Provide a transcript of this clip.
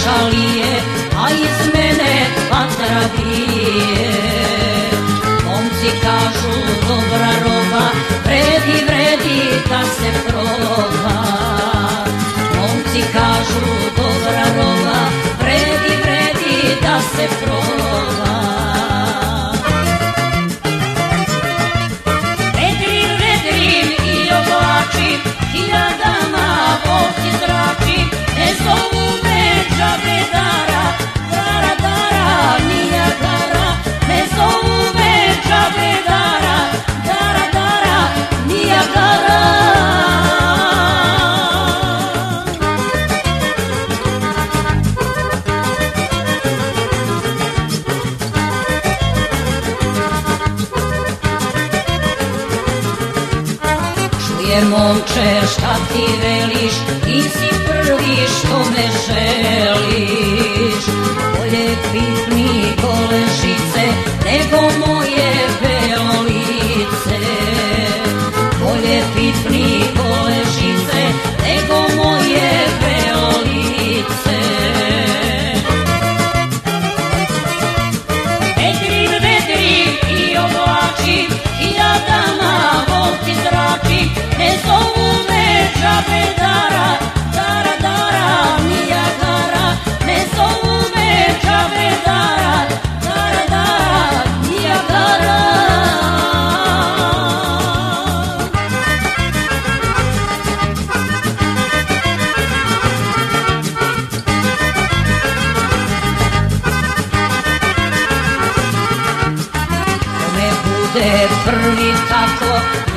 šalije, a iz mene vatra bije. Momci kažu dobra roba, vredi, vredi da se proba. Momci kažu dobra roba, vredi, vredi da se proba. Vedrim i oblačim, hiljadama voz izračim, ne zovu me džabedara, dara, dara, Nijagara, ne zovu me džabedara, dara, dara, Nijagara. Čujem, momče, šta ti veliš, ti si prvi što me želiš. Bolje pipni gole žice nego moje belo lice. Bolje pipni gole žice nego moje belo lice. Vedrim i oblačim, hiljadama voz izračim, ne zovu me džabedara, dara, dara, Nijagara, ne zovu me džabedara, dara, dara, Nijagara. Kome bude prvi tako,